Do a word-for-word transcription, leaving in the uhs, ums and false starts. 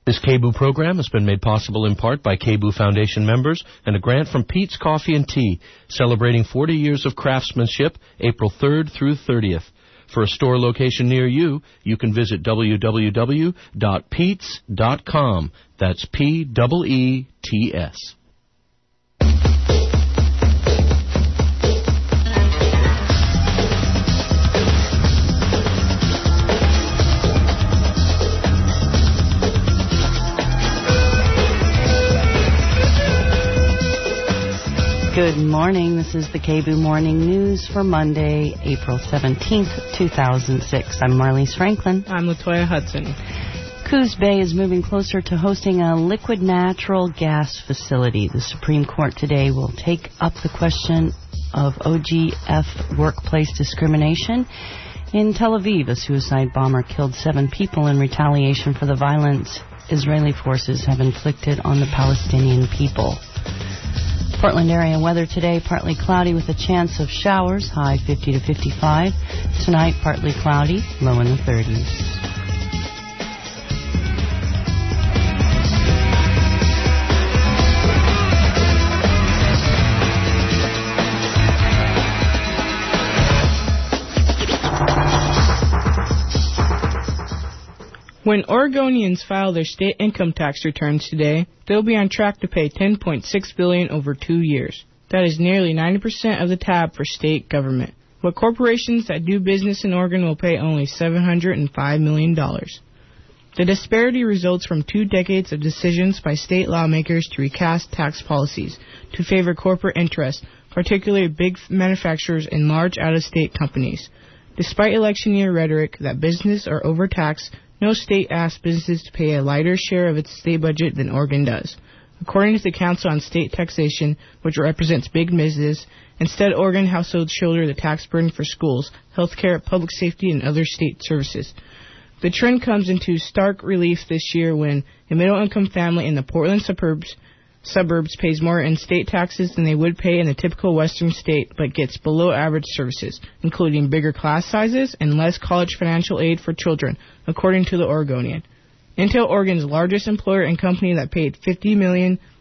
This K B O O program has been made possible in part by K B O O Foundation members and a grant from Pete's Coffee and Tea, celebrating forty years of craftsmanship, April third through thirtieth. For a store location near you, you can visit w w w dot peets dot com. That's P E E T S. Good morning. This is the K B O O Morning News for Monday, April seventeenth, two thousand six. I'm Marlise Franklin. I'm Latoya Hudson. Coos Bay is moving closer to hosting a liquid natural gas facility. The Supreme Court today will take up the question of O G F workplace discrimination. In Tel Aviv, a suicide bomber killed seven people in retaliation for the violence Israeli forces have inflicted on the Palestinian people. Portland area weather today, partly cloudy with a chance of showers, high fifty to fifty-five. Tonight, partly cloudy, low in the thirties. When Oregonians file their state income tax returns today, they'll be on track to pay ten point six billion dollars over two years. That is nearly ninety percent of the tab for state government. But corporations that do business in Oregon will pay only seven hundred five million dollars. The disparity results from two decades of decisions by state lawmakers to recast tax policies to favor corporate interests, particularly big manufacturers and large out-of-state companies. Despite election year rhetoric that business are overtaxed, no state asks businesses to pay a lighter share of its state budget than Oregon does. According to the Council on State Taxation, which represents big business, instead Oregon households shoulder the tax burden for schools, health care, public safety, and other state services. The trend comes into stark relief this year when a middle-income family in the Portland suburbs suburbs pays more in state taxes than they would pay in the typical western state, but gets below-average services, including bigger class sizes and less college financial aid for children, according to the Oregonian. Intel, Oregon's largest employer and company that paid fifty million dollars